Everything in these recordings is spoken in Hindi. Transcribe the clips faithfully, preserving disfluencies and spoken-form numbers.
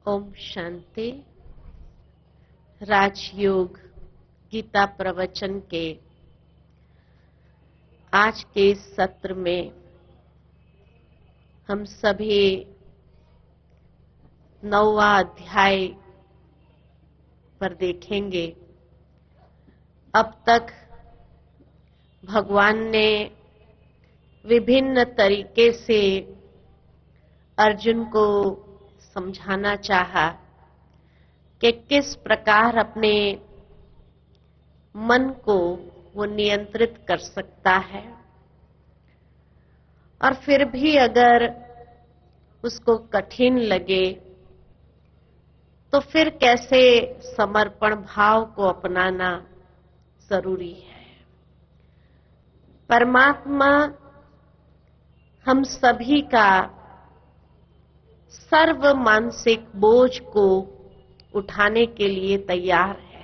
ओम शांति। राजयोग गीता प्रवचन के आज के सत्र में हम सभी नौवां अध्याय पर देखेंगे। अब तक भगवान ने विभिन्न तरीके से अर्जुन को समझाना चाहा कि किस प्रकार अपने मन को वो नियंत्रित कर सकता है, और फिर भी अगर उसको कठिन लगे तो फिर कैसे समर्पण भाव को अपनाना जरूरी है। परमात्मा हम सभी का सर्व मानसिक बोझ को उठाने के लिए तैयार है।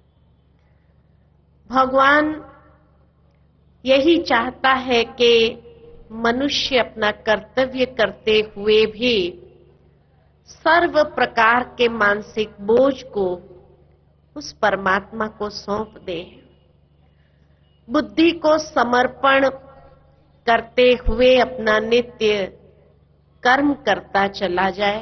भगवान यही चाहता है कि मनुष्य अपना कर्तव्य करते हुए भी सर्व प्रकार के मानसिक बोझ को उस परमात्मा को सौंप दे, बुद्धि को समर्पण करते हुए अपना नित्य कर्म करता चला जाए।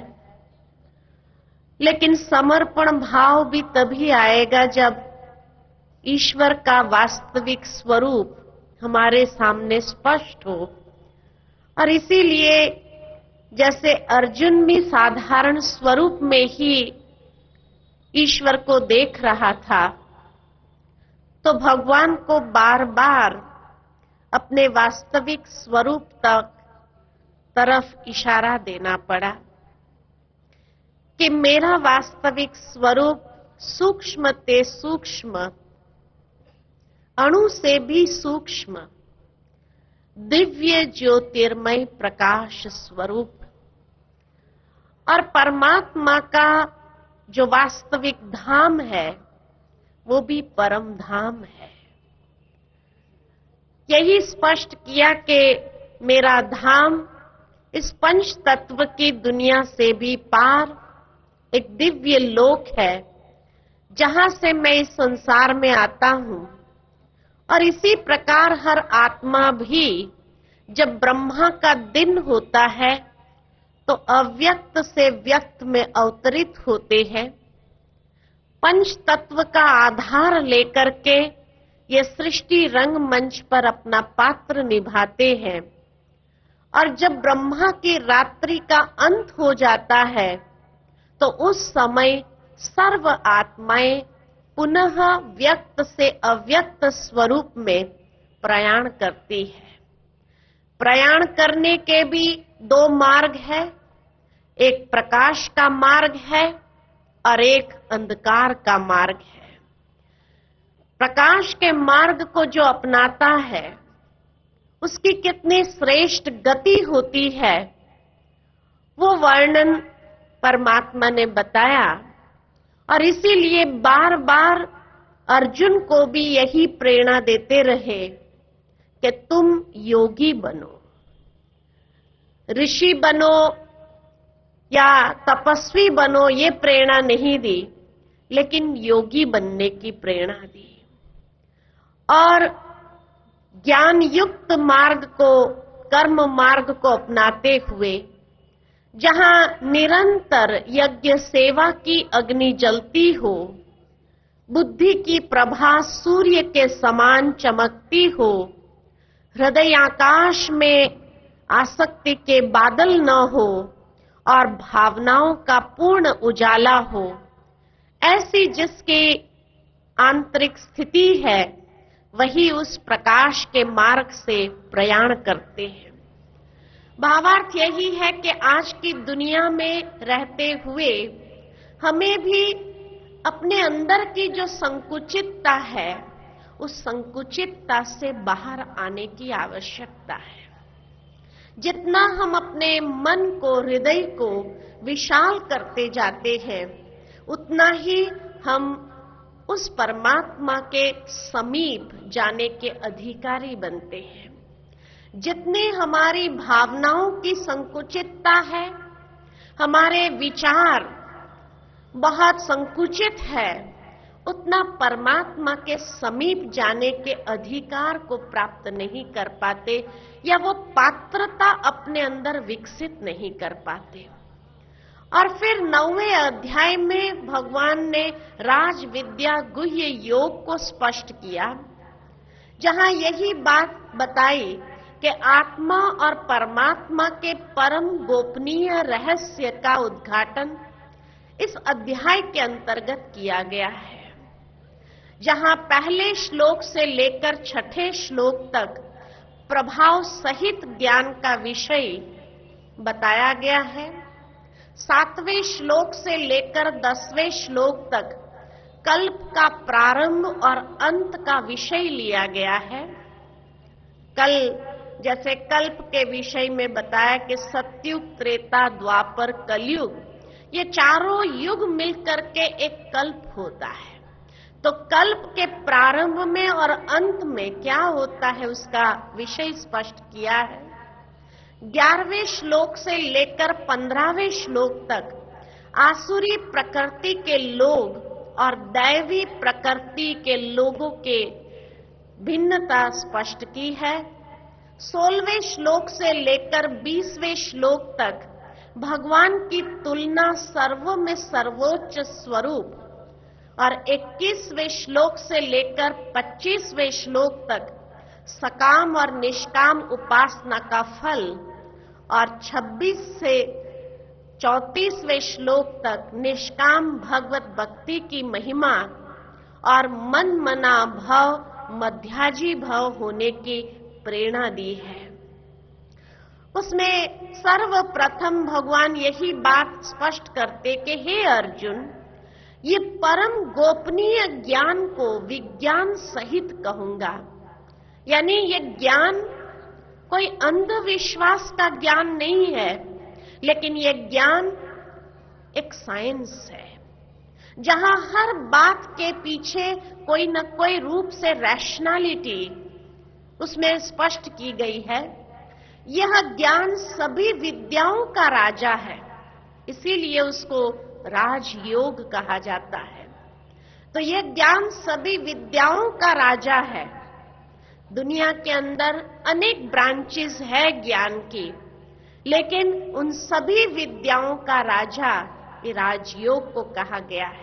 लेकिन समर्पण भाव भी तभी आएगा जब ईश्वर का वास्तविक स्वरूप हमारे सामने स्पष्ट हो। और इसीलिए जैसे अर्जुन भी साधारण स्वरूप में ही ईश्वर को देख रहा था, तो भगवान को बार बार अपने वास्तविक स्वरूप तक तरफ इशारा देना पड़ा कि मेरा वास्तविक स्वरूप सूक्ष्म ते सूक्ष्म, अणु से भी सूक्ष्म, दिव्य ज्योतिर्मय प्रकाश स्वरूप। और परमात्मा का जो वास्तविक धाम है वो भी परम धाम है। यही स्पष्ट किया कि मेरा धाम इस पंच तत्व की दुनिया से भी पार एक दिव्य लोक है, जहां से मैं इस संसार में आता हूं। और इसी प्रकार हर आत्मा भी जब ब्रह्मा का दिन होता है तो अव्यक्त से व्यक्त में अवतरित होते हैं। पंच तत्व का आधार लेकर के ये सृष्टि रंगमंच पर अपना पात्र निभाते हैं। और जब ब्रह्मा की रात्रि का अंत हो जाता है तो उस समय सर्व आत्माएं पुनः व्यक्त से अव्यक्त स्वरूप में प्रयाण करती है। प्रयाण करने के भी दो मार्ग है, एक प्रकाश का मार्ग है और एक अंधकार का मार्ग है। प्रकाश के मार्ग को जो अपनाता है उसकी कितनी श्रेष्ठ गति होती है, वो वर्णन परमात्मा ने बताया। और इसीलिए बार बार अर्जुन को भी यही प्रेरणा देते रहे कि तुम योगी बनो, ऋषि बनो या तपस्वी बनो, ये प्रेरणा नहीं दी, लेकिन योगी बनने की प्रेरणा दी। और ज्ञान युक्त मार्ग को, कर्म मार्ग को अपनाते हुए जहां निरंतर यज्ञ सेवा की अग्नि जलती हो, बुद्धि की प्रभा सूर्य के समान चमकती हो, हृदय आकाश में आसक्ति के बादल न हो और भावनाओं का पूर्ण उजाला हो, ऐसी जिसकी आंतरिक स्थिति है वही उस प्रकाश के मार्ग से प्रयाण करते हैं। भावार्थ यही है कि आज की दुनिया में रहते हुए हमें भी अपने अंदर की जो संकुचितता है उस संकुचितता से बाहर आने की आवश्यकता है। जितना हम अपने मन को, हृदय को विशाल करते जाते हैं, उतना ही हम उस परमात्मा के समीप जाने के अधिकारी बनते हैं। जितने हमारी भावनाओं की संकुचितता है, हमारे विचार बहुत संकुचित है, उतना परमात्मा के समीप जाने के अधिकार को प्राप्त नहीं कर पाते या वो पात्रता अपने अंदर विकसित नहीं कर पाते। और फिर नौवें अध्याय में भगवान ने राज विद्या गुह्य योग को स्पष्ट किया, जहां यही बात बताई कि आत्मा और परमात्मा के परम गोपनीय रहस्य का उद्घाटन इस अध्याय के अंतर्गत किया गया है, जहां पहले श्लोक से लेकर छठे श्लोक तक प्रभाव सहित ज्ञान का विषय बताया गया है। सातवें श्लोक से लेकर दसवें श्लोक तक कल्प का प्रारंभ और अंत का विषय लिया गया है। कल जैसे कल्प के विषय में बताया कि सतयुग, त्रेता, द्वापर, कलयुग, ये चारों युग मिलकर के एक कल्प होता है। तो कल्प के प्रारंभ में और अंत में क्या होता है उसका विषय स्पष्ट किया है। ग्यारहवें श्लोक से लेकर पंद्रहवें श्लोक तक आसुरी प्रकृति के लोग और दैवी प्रकृति के लोगों के भिन्नता स्पष्ट की है। सोलहवें श्लोक से लेकर बीसवें श्लोक तक भगवान की तुलना सर्व में सर्वोच्च स्वरूप और इक्कीसवें श्लोक से लेकर पच्चीसवें श्लोक तक सकाम और निष्काम उपासना का फल और छब्बीस से चौंतीसवें श्लोक तक निष्काम भगवत भक्ति की महिमा और मन मना भाव मध्याजी भाव होने की प्रेरणा दी है। उसमें सर्वप्रथम भगवान यही बात स्पष्ट करते कि हे अर्जुन, ये परम गोपनीय ज्ञान को विज्ञान सहित कहूंगा, यानी ये ज्ञान कोई अंधविश्वास का ज्ञान नहीं है, लेकिन ये ज्ञान एक साइंस है, जहां हर बात के पीछे कोई न कोई रूप से रैशनैलिटी उसमें स्पष्ट की गई है। यह ज्ञान सभी विद्याओं का राजा है, इसीलिए उसको राजयोग कहा जाता है। तो यह ज्ञान सभी विद्याओं का राजा है। दुनिया के अंदर अनेक ब्रांचेस है ज्ञान की, लेकिन उन सभी विद्याओं का राजा ये राजयोग को कहा गया है।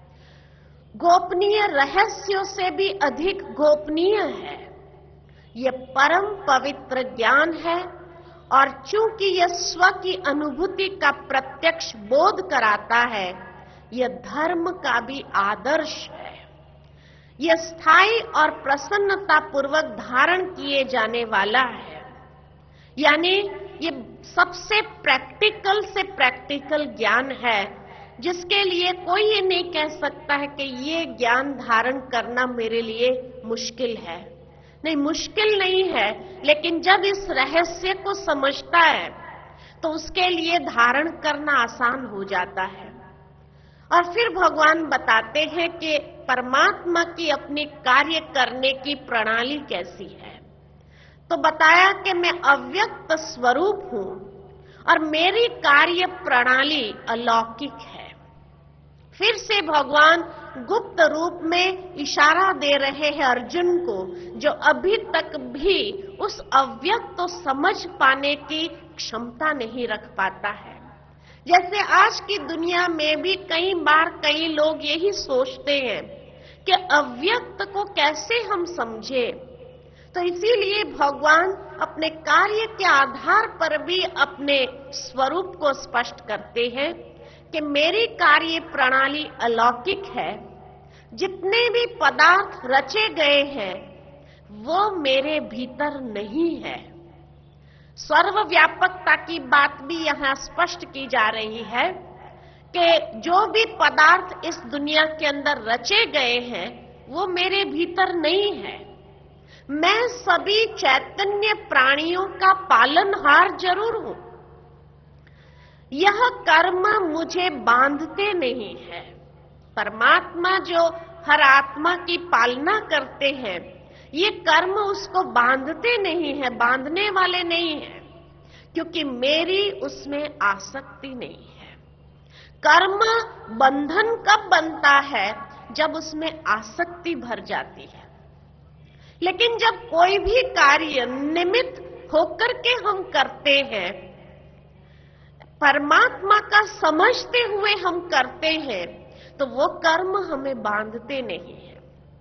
गोपनीय रहस्यों से भी अधिक गोपनीय है। यह परम पवित्र ज्ञान है और चूंकि यह स्व की अनुभूति का प्रत्यक्ष बोध कराता है, यह धर्म का भी आदर्श है। यह स्थायी और प्रसन्नता पूर्वक धारण किए जाने वाला है, यानी ये सबसे प्रैक्टिकल से प्रैक्टिकल ज्ञान है, जिसके लिए कोई ये नहीं कह सकता है कि ये ज्ञान धारण करना मेरे लिए मुश्किल है। नहीं, मुश्किल नहीं है, लेकिन जब इस रहस्य को समझता है तो उसके लिए धारण करना आसान हो जाता है। और फिर भगवान बताते हैं कि परमात्मा की अपनी कार्य करने की प्रणाली कैसी है। तो बताया कि मैं अव्यक्त स्वरूप हूं और मेरी कार्य प्रणाली अलौकिक है। फिर से भगवान गुप्त रूप में इशारा दे रहे हैं अर्जुन को, जो अभी तक भी उस अव्यक्त को समझ पाने की क्षमता नहीं रख पाता है। जैसे आज की दुनिया में भी कई बार कई लोग यही सोचते हैं कि अव्यक्त को कैसे हम समझे। तो इसीलिए भगवान अपने कार्य के आधार पर भी अपने स्वरूप को स्पष्ट करते हैं कि मेरी कार्य प्रणाली अलौकिक है। जितने भी पदार्थ रचे गए हैं वो मेरे भीतर नहीं है। सर्वव्यापकता की बात भी यहां स्पष्ट की जा रही है कि जो भी पदार्थ इस दुनिया के अंदर रचे गए हैं वो मेरे भीतर नहीं है। मैं सभी चैतन्य प्राणियों का पालनहार जरूर हूं। यह कर्म मुझे बांधते नहीं है। परमात्मा जो हर आत्मा की पालना करते हैं, ये कर्म उसको बांधते नहीं है, बांधने वाले नहीं है, क्योंकि मेरी उसमें आसक्ति नहीं है। कर्म बंधन कब बनता है? जब उसमें आसक्ति भर जाती है। लेकिन जब कोई भी कार्य निमित्त होकर के हम करते हैं, परमात्मा का समझते हुए हम करते हैं, तो वो कर्म हमें बांधते नहीं है,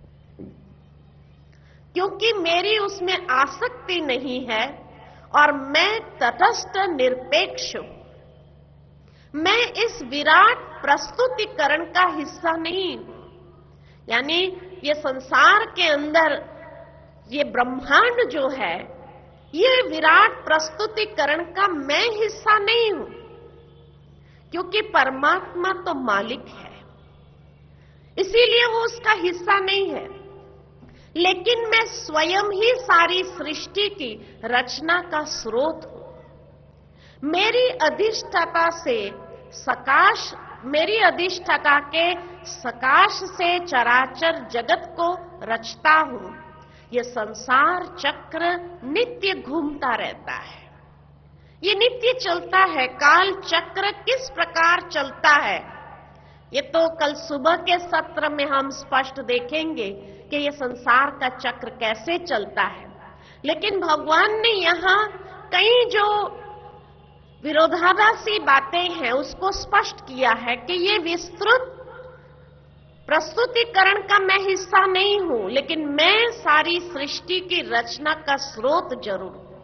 क्योंकि मेरी उसमें आसक्ति नहीं है और मैं तटस्थ निरपेक्ष हूं। मैं इस विराट प्रस्तुतिकरण का हिस्सा नहीं हूं। यानी ये संसार के अंदर ये ब्रह्मांड जो है, ये विराट प्रस्तुतिकरण का मैं हिस्सा नहीं हूं, क्योंकि परमात्मा तो मालिक है, इसीलिए वो उसका हिस्सा नहीं है। लेकिन मैं स्वयं ही सारी सृष्टि की रचना का स्रोत हूं। मेरी अधिष्ठाता से सकाश मेरी अधिष्ठाता के सकाश से चराचर जगत को रचता हूं। ये संसार चक्र नित्य घूमता रहता है, ये नित्य चलता है। काल चक्र किस प्रकार चलता है, ये तो कल सुबह के सत्र में हम स्पष्ट देखेंगे कि ये संसार का चक्र कैसे चलता है। लेकिन भगवान ने यहां कई जो विरोधाभासी बातें हैं उसको स्पष्ट किया है कि ये विस्तृत प्रस्तुतिकरण का मैं हिस्सा नहीं हूं, लेकिन मैं सारी सृष्टि की रचना का स्रोत जरूर हूं।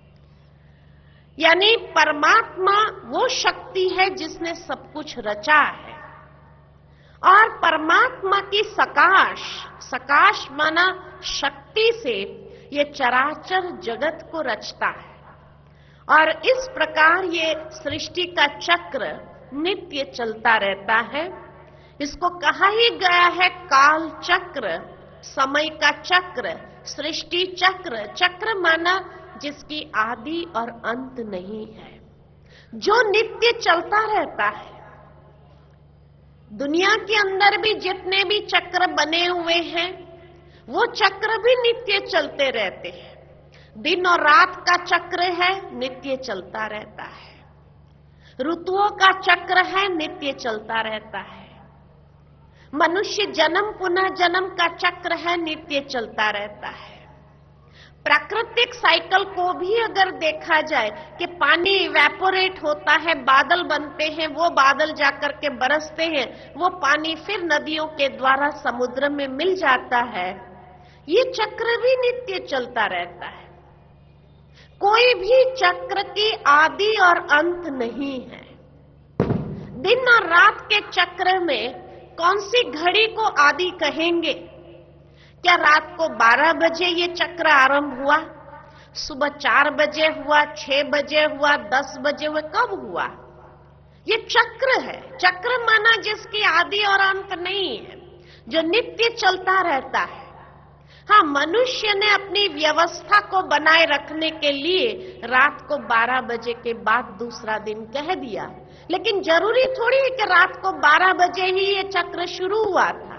यानी परमात्मा वो शक्ति है जिसने सब कुछ रचा है, और परमात्मा की सकाश, सकाश माना शक्ति से ये चराचर जगत को रचता है। और इस प्रकार ये सृष्टि का चक्र नित्य चलता रहता है। इसको कहा ही गया है काल चक्र, समय का चक्र, सृष्टि चक्र। चक्र माना जिसकी आदि और अंत नहीं है, जो नित्य चलता रहता है। दुनिया के अंदर भी जितने भी चक्र बने हुए हैं, वो चक्र भी नित्य चलते रहते हैं। दिन और रात का चक्र है, नित्य चलता रहता है। ऋतुओं का चक्र है, नित्य चलता रहता है। मनुष्य जन्म पुनः जन्म का चक्र है, नित्य चलता रहता है। प्राकृतिक साइकिल को भी अगर देखा जाए कि पानी इवेपोरेट होता है, बादल बनते हैं, वो बादल जाकर के बरसते हैं, वो पानी फिर नदियों के द्वारा समुद्र में मिल जाता है। ये चक्र भी नित्य चलता रहता है। कोई भी चक्र की आदि और अंत नहीं है। दिन और रात के चक्र में कौन सी घड़ी को आदि कहेंगे? क्या रात को बारह बजे ये चक्र आरंभ हुआ, सुबह चार बजे हुआ, छह बजे हुआ, दस बजे हुआ, कब हुआ? ये चक्र है। चक्र माना जिसकी आदि और अंत नहीं है, जो नित्य चलता रहता है। हाँ, मनुष्य ने अपनी व्यवस्था को बनाए रखने के लिए रात को बारह बजे के बाद दूसरा दिन कह दिया, लेकिन जरूरी थोड़ी है कि रात को बारह बजे ही ये चक्र शुरू हुआ था।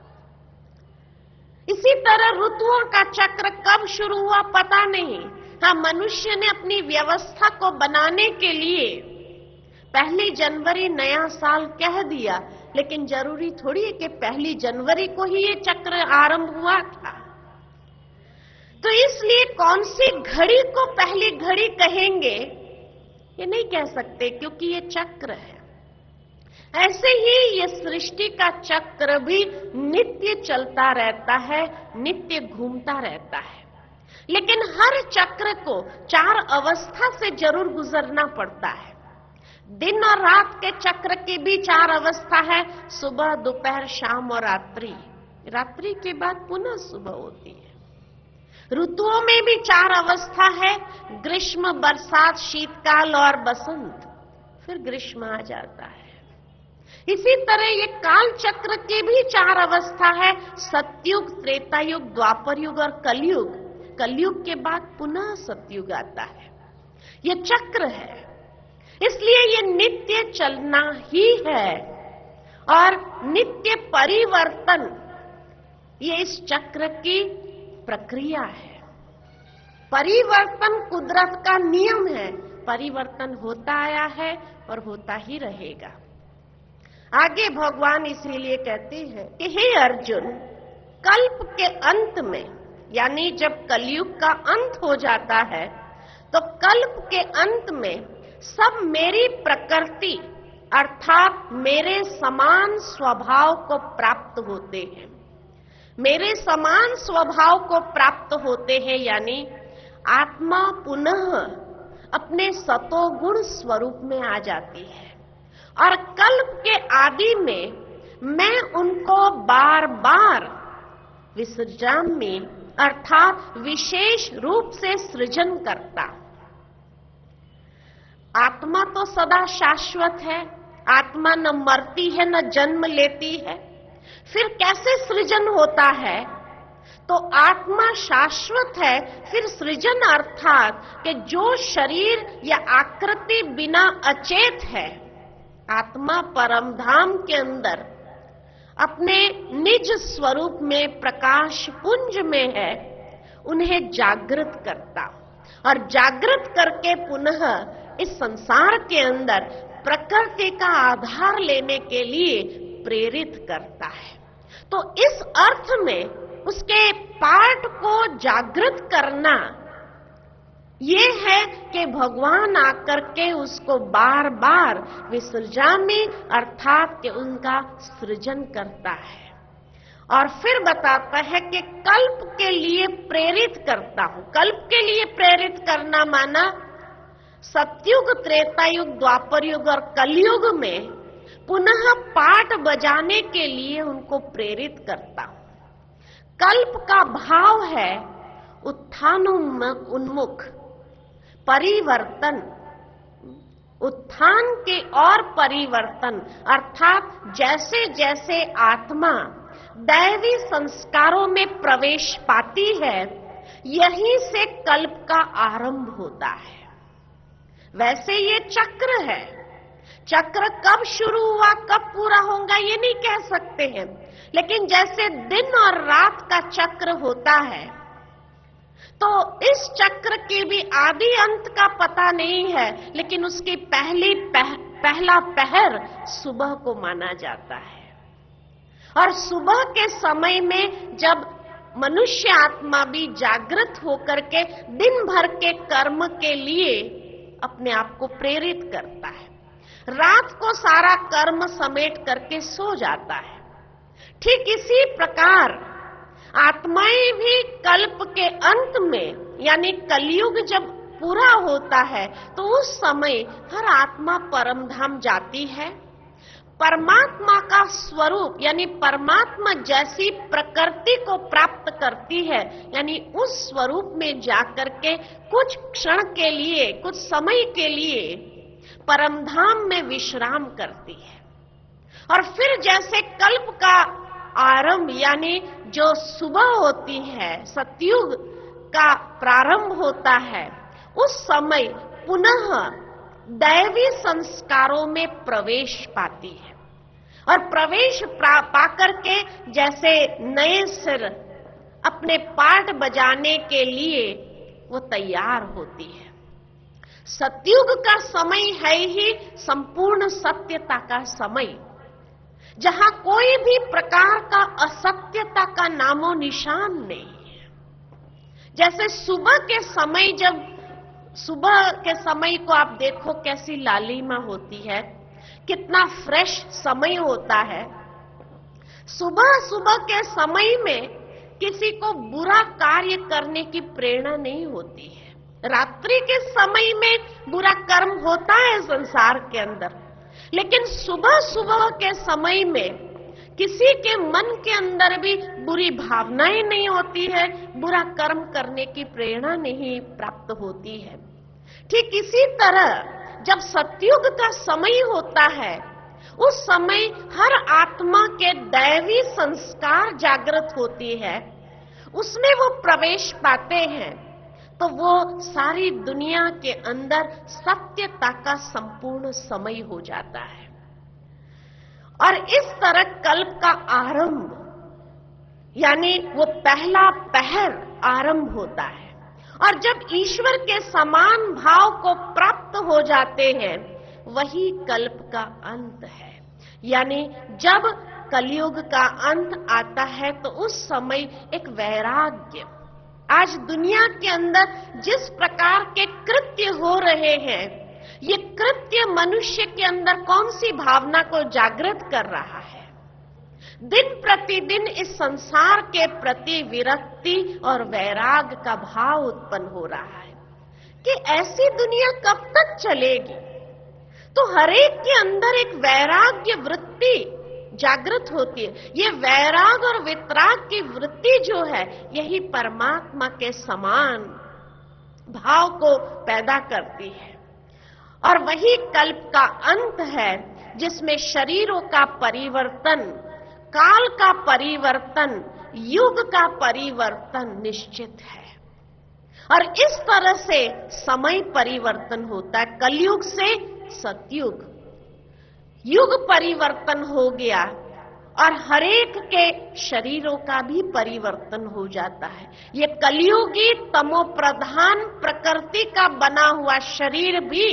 इसी तरह ऋतुओं का चक्र कब शुरू हुआ पता नहीं। हाँ, मनुष्य ने अपनी व्यवस्था को बनाने के लिए पहली जनवरी नया साल कह दिया, लेकिन जरूरी थोड़ी है कि पहली जनवरी को ही ये चक्र आरंभ हुआ था। तो इसलिए कौन सी घड़ी को पहली घड़ी कहेंगे ये नहीं कह सकते, क्योंकि ये चक्र है। ऐसे ही ये सृष्टि का चक्र भी नित्य चलता रहता है, नित्य घूमता रहता है। लेकिन हर चक्र को चार अवस्था से जरूर गुजरना पड़ता है। दिन और रात के चक्र की भी चार अवस्था है, सुबह, दोपहर, शाम और रात्रि। रात्रि के बाद पुनः सुबह होती है। ऋतुओं में भी चार अवस्था है, ग्रीष्म, बरसात, शीतकाल और बसंत। फिर ग्रीष्म आ जाता है। इसी तरह ये काल चक्र की भी चार अवस्था है, सतयुग, त्रेतायुग, द्वापर युग और कलयुग। कलयुग के बाद पुनः सतयुग आता है। ये चक्र है, इसलिए ये नित्य चलना ही है। और नित्य परिवर्तन ये इस चक्र की प्रक्रिया है। परिवर्तन कुदरत का नियम है। परिवर्तन होता आया है और होता ही रहेगा। आगे भगवान इसीलिए कहते हैं कि हे अर्जुन, कल्प के अंत में, यानी जब कलयुग का अंत हो जाता है, तो कल्प के अंत में सब मेरी प्रकृति अर्थात मेरे समान स्वभाव को प्राप्त होते हैं। मेरे समान स्वभाव को प्राप्त होते हैं, यानी आत्मा पुनः अपने सतोगुण स्वरूप में आ जाती है और कल्प के आदि में मैं उनको बार बार विसर्जामि अर्थात विशेष रूप से सृजन करता। आत्मा तो सदा शाश्वत है, आत्मा न मरती है न जन्म लेती है, फिर कैसे सृजन होता है? तो आत्मा शाश्वत है, फिर सृजन अर्थात कि जो शरीर या आकृति बिना अचेत है, आत्मा परमधाम के अंदर अपने निज स्वरूप में प्रकाश पुंज में है, उन्हें जागृत करता और जागृत करके पुनः इस संसार के अंदर प्रकृति का आधार लेने के लिए प्रेरित करता है। तो इस अर्थ में उसके पार्ट को जागृत करना ये है कि भगवान आकर के उसको बार बार विसर्जामि अर्थात कि उनका सृजन करता है और फिर बताता है कि कल्प के लिए प्रेरित करता हूं। कल्प के लिए प्रेरित करना माना सतयुग, त्रेता युग, द्वापर युग और कलयुग में पुनः पाठ बजाने के लिए उनको प्रेरित करता हूं। कल्प का भाव है उत्थानोन्मुख उन्मुख परिवर्तन, उत्थान के और परिवर्तन अर्थात जैसे जैसे आत्मा दैवी संस्कारों में प्रवेश पाती है, यहीं से कल्प का आरंभ होता है। वैसे ये चक्र है, चक्र कब शुरू हुआ कब पूरा होगा ये नहीं कह सकते हैं, लेकिन जैसे दिन और रात का चक्र होता है, तो इस चक्र के भी आदि अंत का पता नहीं है, लेकिन उसकी पहली पह, पहला पहर सुबह को माना जाता है। और सुबह के समय में जब मनुष्य आत्मा भी जागृत होकर के दिन भर के कर्म के लिए अपने आप को प्रेरित करता है, रात को सारा कर्म समेट करके सो जाता है। ठीक इसी प्रकार आत्माएं भी कल्प के अंत में यानी कलयुग जब पूरा होता है तो उस समय हर आत्मा परमधाम जाती है, परमात्मा का स्वरूप यानी परमात्मा जैसी प्रकृति को प्राप्त करती है, यानी उस स्वरूप में जाकर के कुछ क्षण के लिए, कुछ समय के लिए परमधाम में विश्राम करती है। और फिर जैसे कल्प का आरंभ यानी जो सुबह होती है, सतयुग का प्रारंभ होता है, उस समय पुनः दैवी संस्कारों में प्रवेश पाती है और प्रवेश पाकर के जैसे नए सिर अपने पाठ बजाने के लिए वो तैयार होती है। सतयुग का समय है ही संपूर्ण सत्यता का समय, जहां कोई भी प्रकार का असत्यता का नामो निशान नहीं है। जैसे सुबह के समय, जब सुबह के समय को आप देखो कैसी लालिमा होती है, कितना फ्रेश समय होता है। सुबह सुबह के समय में किसी को बुरा कार्य करने की प्रेरणा नहीं होती है। रात्रि के समय में बुरा कर्म होता है संसार के अंदर, लेकिन सुबह सुबह के समय में किसी के मन के अंदर भी बुरी भावनाएं नहीं होती है, बुरा कर्म करने की प्रेरणा नहीं प्राप्त होती है। ठीक इसी तरह जब सतयुग का समय होता है, उस समय हर आत्मा के दैवी संस्कार जागृत होती है, उसमें वो प्रवेश पाते हैं, तो वो सारी दुनिया के अंदर सत्यता का संपूर्ण समय हो जाता है। और इस तरह कल्प का आरंभ यानी वो पहला पहर आरंभ होता है। और जब ईश्वर के समान भाव को प्राप्त हो जाते हैं, वही कल्प का अंत है। यानी जब कलयुग का अंत आता है तो उस समय एक वैराग्य, आज दुनिया के अंदर जिस प्रकार के कृत्य हो रहे हैं, ये कृत्य मनुष्य के अंदर कौन सी भावना को जागृत कर रहा है? दिन प्रतिदिन इस संसार के प्रति विरक्ति और वैराग का भाव उत्पन्न हो रहा है कि ऐसी दुनिया कब तक चलेगी। तो हरेक के अंदर एक वैराग्य वृत्ति जागृत होती है। ये वैराग और वितराग की वृत्ति जो है, यही परमात्मा के समान भाव को पैदा करती है। और वही कल्प का अंत है जिसमें शरीरों का परिवर्तन, काल का परिवर्तन, युग का परिवर्तन निश्चित है। और इस तरह से समय परिवर्तन होता है। कलयुग से सतयुग, युग परिवर्तन हो गया और हरेक के शरीरों का भी परिवर्तन हो जाता है। ये कलयुगी तमोप्रधान प्रकृति का बना हुआ शरीर भी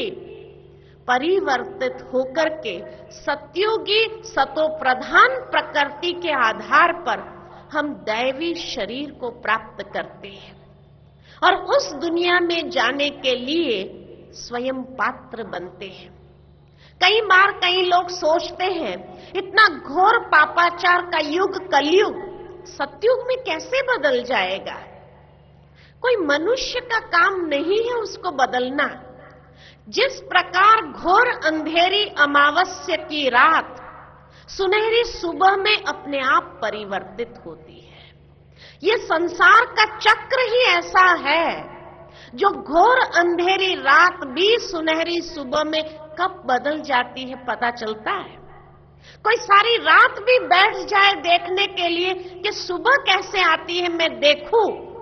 परिवर्तित होकर के सतयुगी सतोप्रधान प्रकृति के आधार पर हम दैवी शरीर को प्राप्त करते हैं और उस दुनिया में जाने के लिए स्वयं पात्र बनते हैं। कई बार कई लोग सोचते हैं, इतना घोर पापाचार का युग कलयुग सतयुग में कैसे बदल जाएगा? कोई मनुष्य का काम नहीं है उसको बदलना। जिस प्रकार घोर अंधेरी अमावस्या की रात सुनहरी सुबह में अपने आप परिवर्तित होती है, ये संसार का चक्र ही ऐसा है जो घोर अंधेरी रात भी सुनहरी सुबह में कब बदल जाती है पता चलता है। कोई सारी रात भी बैठ जाए देखने के लिए कि सुबह कैसे आती है मैं देखूं,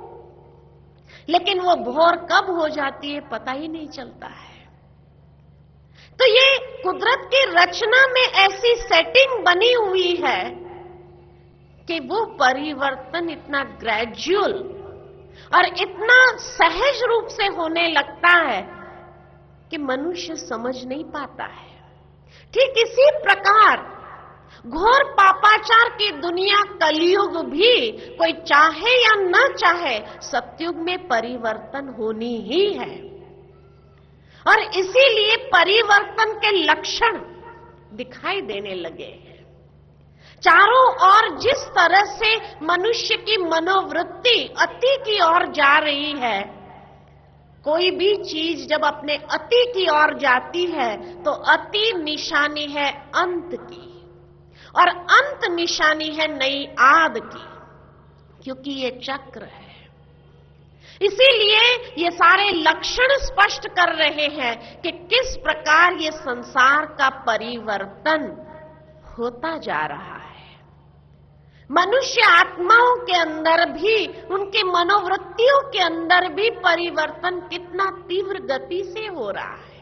लेकिन वो भोर कब हो जाती है पता ही नहीं चलता है। तो ये कुदरत की रचना में ऐसी सेटिंग बनी हुई है कि वो परिवर्तन इतना ग्रेजुअल और इतना सहज रूप से होने लगता है कि मनुष्य समझ नहीं पाता है। ठीक इसी प्रकार घोर पापाचार की दुनिया कलयुग भी कोई चाहे या न चाहे सतयुग में परिवर्तन होनी ही है। और इसीलिए परिवर्तन के लक्षण दिखाई देने लगे हैं। चारों ओर जिस तरह से मनुष्य की मनोवृत्ति अति की ओर जा रही है, कोई भी चीज जब अपने अति की ओर जाती है तो अति निशानी है अंत की और अंत निशानी है नई आद की, क्योंकि ये चक्र है। इसीलिए ये सारे लक्षण स्पष्ट कर रहे हैं कि किस प्रकार ये संसार का परिवर्तन होता जा रहा है। मनुष्य आत्माओं के अंदर भी, उनके मनोवृत्तियों के अंदर भी परिवर्तन कितना तीव्र गति से हो रहा है।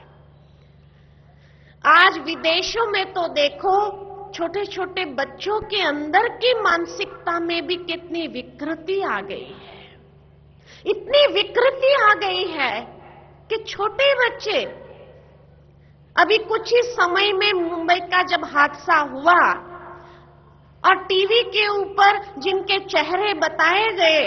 आज विदेशों में तो देखो, छोटे छोटे बच्चों के अंदर की मानसिकता में भी कितनी विकृति आ गई है। इतनी विकृति आ गई है कि छोटे बच्चे, अभी कुछ ही समय में मुंबई का जब हादसा हुआ और टीवी के ऊपर जिनके चेहरे बताए गए,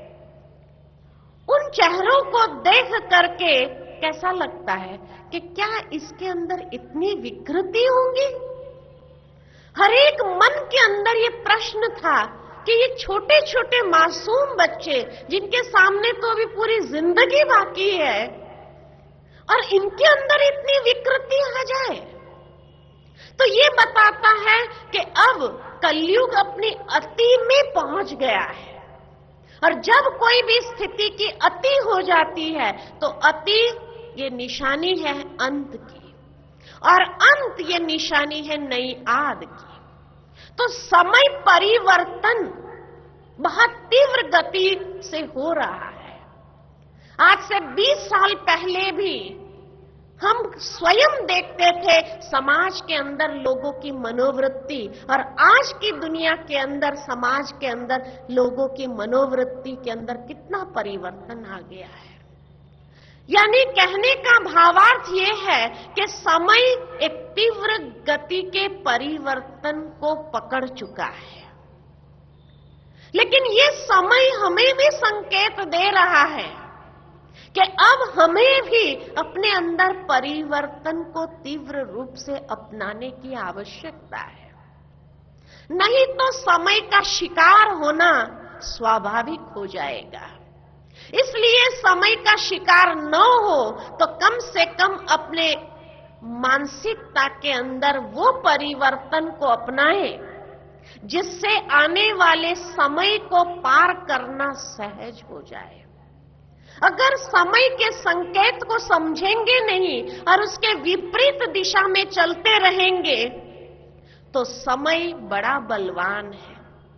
उन चेहरों को देख करके कैसा लगता है कि क्या इसके अंदर इतनी विकृति होंगी? हर एक मन के अंदर ये प्रश्न था कि ये छोटे छोटे मासूम बच्चे जिनके सामने तो अभी पूरी जिंदगी बाकी है और इनके अंदर इतनी विकृति आ जाए, तो ये बताता है कि अब कलयुग अपनी अति में पहुंच गया है। और जब कोई भी स्थिति की अति हो जाती है तो अति ये निशानी है अंत की और अंत ये निशानी है नई आद की। तो समय परिवर्तन बहुत तीव्र गति से हो रहा है। आज से बीस साल पहले भी हम स्वयं देखते थे समाज के अंदर लोगों की मनोवृत्ति, और आज की दुनिया के अंदर समाज के अंदर लोगों की मनोवृत्ति के अंदर कितना परिवर्तन आ गया है। यानी कहने का भावार्थ यह है कि समय एक तीव्र गति के परिवर्तन को पकड़ चुका है, लेकिन ये समय हमें भी संकेत दे रहा है कि अब हमें भी अपने अंदर परिवर्तन को तीव्र रूप से अपनाने की आवश्यकता है। नहीं तो समय का शिकार होना स्वाभाविक हो जाएगा। इसलिए समय का शिकार न हो तो कम से कम अपने मानसिकता के अंदर वो परिवर्तन को अपनाएं जिससे आने वाले समय को पार करना सहज हो जाए। अगर समय के संकेत को समझेंगे नहीं और उसके विपरीत दिशा में चलते रहेंगे तो समय बड़ा बलवान है।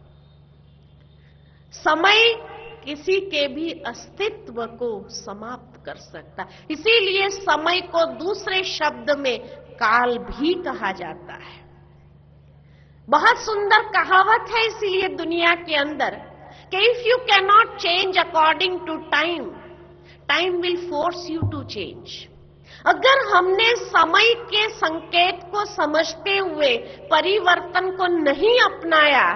समय किसी के भी अस्तित्व को समाप्त कर सकता है। इसीलिए समय को दूसरे शब्द में काल भी कहा जाता है। बहुत सुंदर कहावत है इसीलिए दुनिया के अंदर कि if you can not change according to time, time will force you to change. अगर हमने समय के संकेत को समझते हुए परिवर्तन को नहीं अपनाया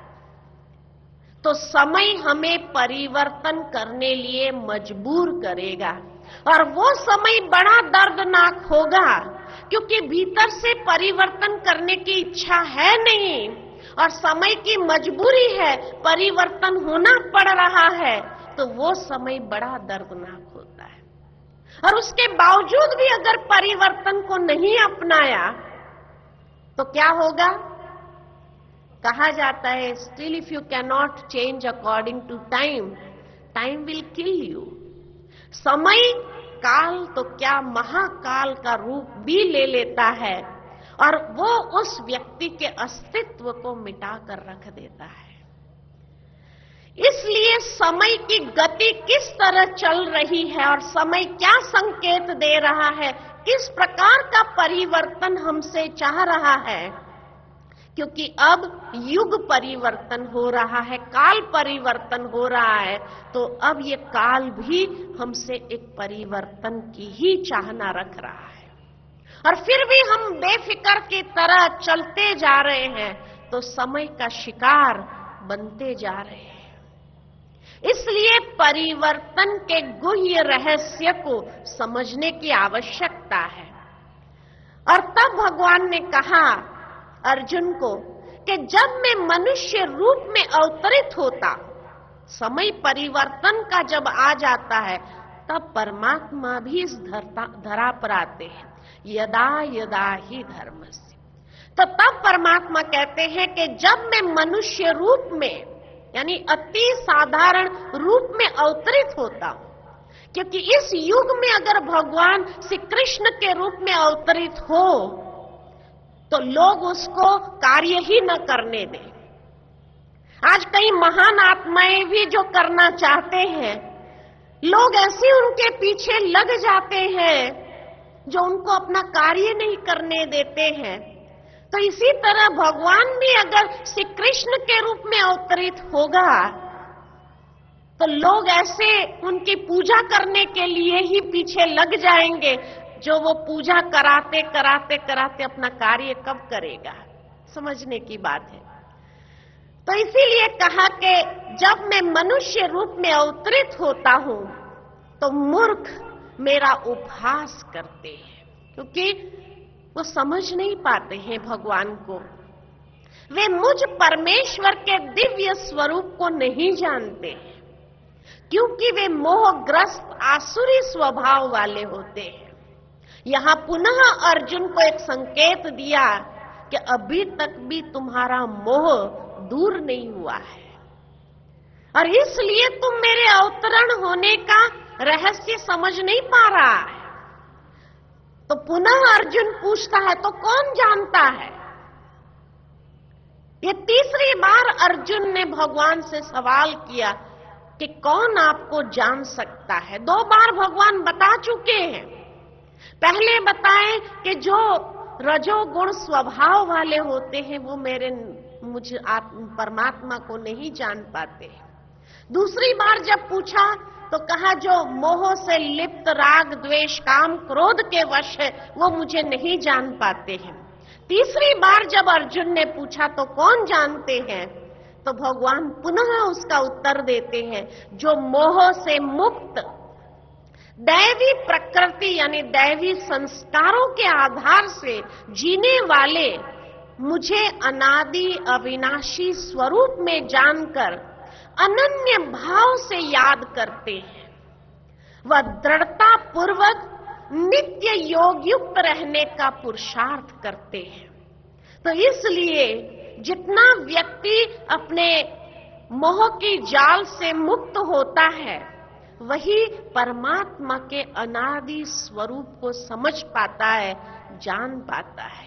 तो समय हमें परिवर्तन करने लिए मजबूर करेगा, और वो समय बड़ा दर्दनाक होगा क्योंकि भीतर से परिवर्तन करने की इच्छा है नहीं और समय की मजबूरी है, परिवर्तन होना पड़ रहा है, तो वो समय बड़ा दर्दनाक होता है। और उसके बावजूद भी अगर परिवर्तन को नहीं अपनाया तो क्या होगा? कहा जाता है still if you can not change according to time, time will kill you. समय काल तो क्या महाकाल का रूप भी ले लेता है और वो उस व्यक्ति के अस्तित्व को मिटाकर रख देता है। इसलिए समय की गति किस तरह चल रही है और समय क्या संकेत दे रहा है, किस प्रकार का परिवर्तन हमसे चाह रहा है, क्योंकि अब युग परिवर्तन हो रहा है, काल परिवर्तन हो रहा है, तो अब ये काल भी हमसे एक परिवर्तन की ही चाहना रख रहा है। और फिर भी हम बेफिक्र की तरह चलते जा रहे हैं तो समय का शिकार बनते जा रहे हैं। इसलिए परिवर्तन के गुह्य रहस्य को समझने की आवश्यकता है। और तब भगवान ने कहा अर्जुन को कि जब मैं मनुष्य रूप में अवतरित होता, समय परिवर्तन का जब आ जाता है, तब परमात्मा भी इस धरता धरा पर आते हैं। यदा यदा ही धर्मस्य, तो तब परमात्मा कहते हैं कि जब मैं मनुष्य रूप में यानी अति साधारण रूप में अवतरित होता हूं, क्योंकि इस युग में अगर भगवान श्री कृष्ण के रूप में अवतरित हो तो लोग उसको कार्य ही न करने दें। आज कई महान आत्माएं भी जो करना चाहते हैं, लोग ऐसे उनके पीछे लग जाते हैं जो उनको अपना कार्य नहीं करने देते हैं। तो इसी तरह भगवान भी अगर श्री कृष्ण के रूप में अवतरित होगा तो लोग ऐसे उनकी पूजा करने के लिए ही पीछे लग जाएंगे जो वो पूजा कराते कराते कराते अपना कार्य कब करेगा। समझने की बात है। तो इसीलिए कहा कि जब मैं मनुष्य रूप में अवतरित होता हूं तो मूर्ख मेरा उपहास करते हैं, क्योंकि वो समझ नहीं पाते हैं भगवान को। वे मुझ परमेश्वर के दिव्य स्वरूप को नहीं जानते, क्योंकि वे मोहग्रस्त आसुरी स्वभाव वाले होते हैं। यहां पुनः अर्जुन को एक संकेत दिया कि अभी तक भी तुम्हारा मोह दूर नहीं हुआ है और इसलिए तुम मेरे अवतरण होने का रहस्य समझ नहीं पा रहा है। तो पुनः अर्जुन पूछता है, तो कौन जानता है? ये तीसरी बार अर्जुन ने भगवान से सवाल किया कि कौन आपको जान सकता है। दो बार भगवान बता चुके हैं। पहले बताएं कि जो रजोगुण स्वभाव वाले होते हैं वो मेरे मुझे परमात्मा को नहीं जान पाते। दूसरी बार जब पूछा तो कहा जो मोह से लिप्त राग द्वेष काम क्रोध के वश है वो मुझे नहीं जान पाते हैं। तीसरी बार जब अर्जुन ने पूछा तो कौन जानते हैं, तो भगवान पुनः उसका उत्तर देते हैं, जो मोह से मुक्त दैवी प्रकृति यानी दैवी संस्कारों के आधार से जीने वाले मुझे अनादि अविनाशी स्वरूप में जानकर अनन्य भाव से याद करते हैं, वह दृढ़ता पूर्वक नित्य योग युक्त रहने का पुरुषार्थ करते हैं। तो इसलिए जितना व्यक्ति अपने मोह की जाल से मुक्त होता है वही परमात्मा के अनादि स्वरूप को समझ पाता है, जान पाता है,